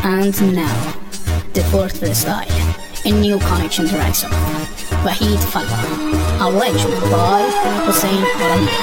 And now, the fourth freestyle, a new connection track of Wahid Fallah, arranged by Hussein Arami.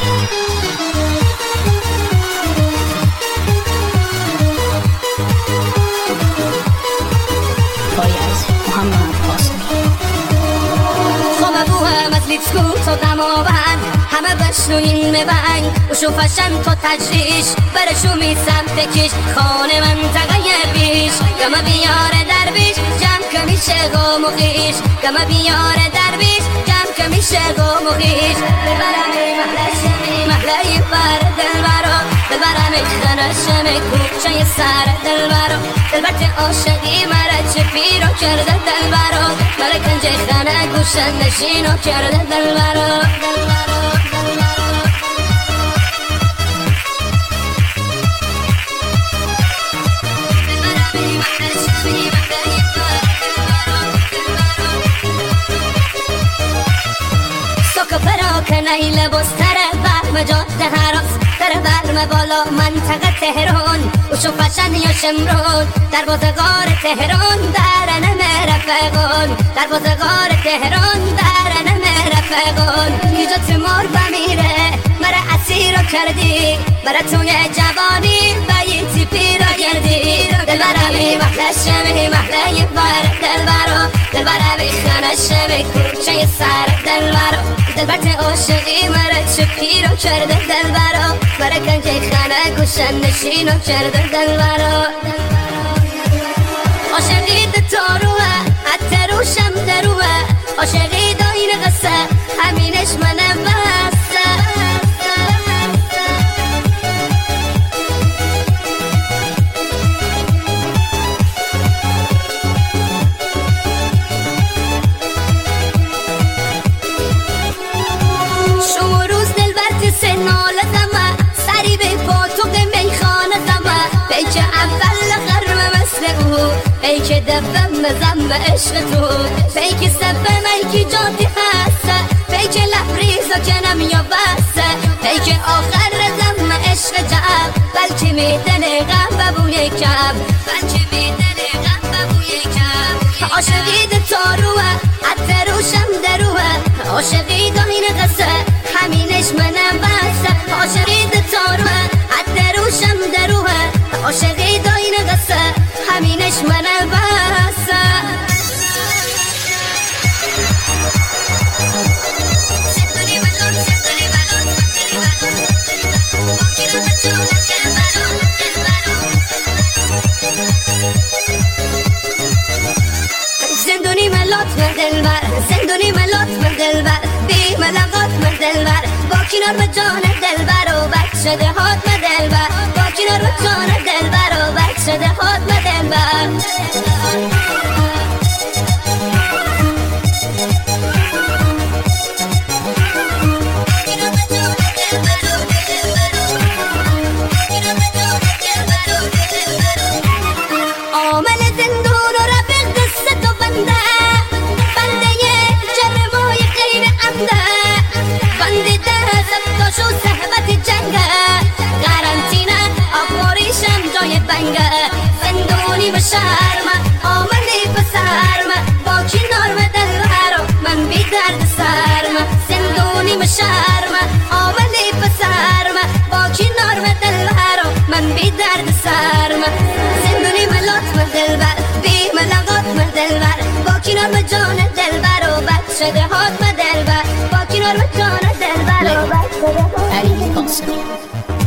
محمد قاسمی. خب ابوهم از لیتسکو تا دماوند همه بشنوین ببنگ وشو فشن تا تجریش برشو میسم بکش خانه منطقه بیش گمه بیاره درویش جمع که میشه گم و خیش گمه بیاره درویش جمع که میشه گم و خیش ببرمی محله پر دلبرا ببرمی خنشم کوچه سر دلبرا دلبرت عاشقی مرا چه پیرو کرده دلبرا مرا کنج خانه گوشن نشینو کرده دلبرا کنای لباس تره برم جاده هراس تره برم بالا منطقه تهران وشو فشن یا شمرون در بازگار تهران در نمه رفقان در بازگار تهران در نمه رفقان یه جا تمار بمیره مرا اسیر رو کردی مرا توی جوانی بیتی پیرا گردی دلبرمی محلشمی محله بار دلبرو دلبرمی خانشمی کوچه سر دلبرو دلبرت عاشقی مرا چه پیرو کرده دلبرو مرا کنج خانه گوشن نشینو کرده دلبرو عاشقی دتاروه حتی روشم دروه عاشقی داین قصه همینش منم بسته ای که دفم زم عشق تو ای که سبم ای که جادی هسته ای که لحریزا کنم یا بسته ای که آخر زم عشق جب بلکه میدن غم ببوی کم بلکه میدن غم ببوی کم عاشقی دتاروه حتی روشم دروه عاشقی داین قصه همینش منم بسته عاشقی دتاروه حتی روشم دروه عاشقی داین قصه همینش منم بسته زندونی ملات من دلبر زندونی ملات من دلبر بی ملاقات من دلبر با کنار به جان دلبر و بک شده هات من دلبر با کنار به جان دلبر و بک شده هات من دلبر زندونی به شرم آمدی به سرم با کنار به دلبرو من بی درد سرم زندونی به شرم آمدی به سرم با کنار به دلبرو من بی درد سرم زندونی ملات من دلبر بی ملاقات من دلبر با کنار به جان دلبرو بد شده هات من دلبر با کنار به جان دلبرو بد شده هات علی قاسمی.